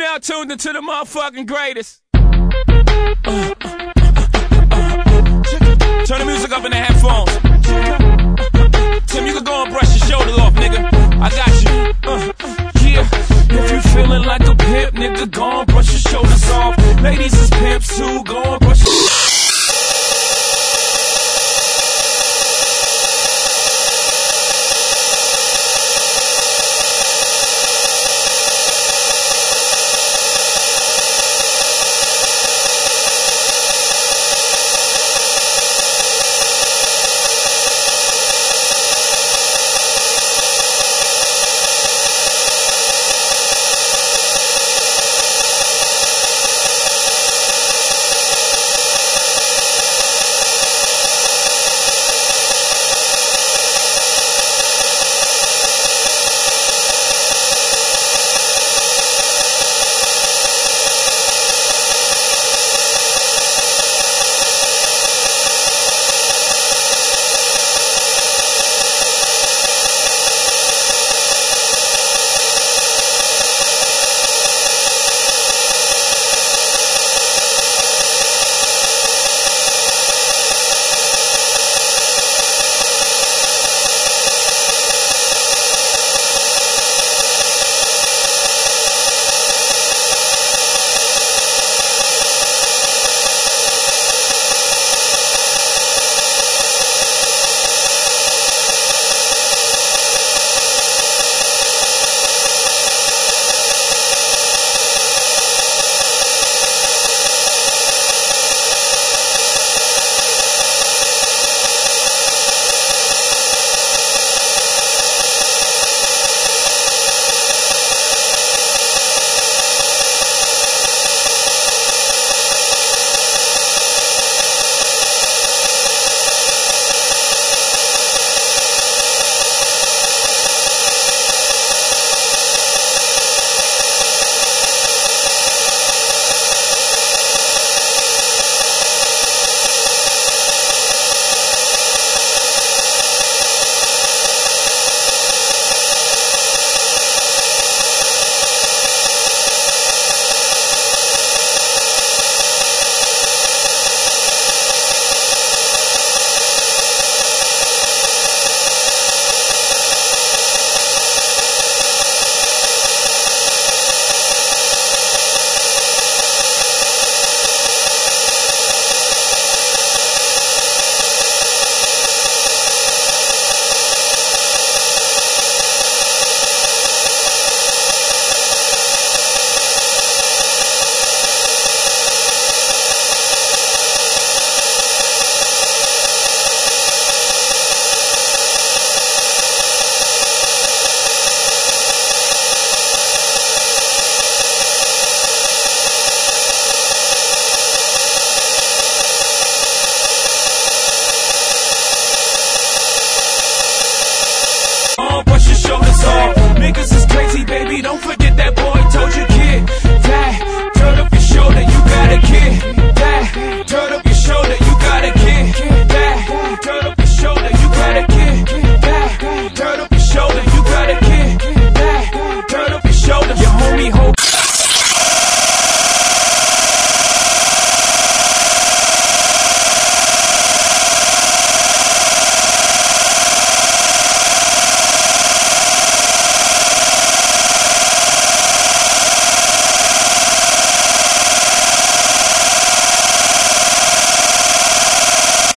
now tuned into the motherfucking greatest. Turn the music up in the headphones. Tim, you can go and brush your shoulder off, nigga. I got you. Yeah. If you feeling like a pimp, nigga, go and brush your shoulders off. Ladies is pimps too, go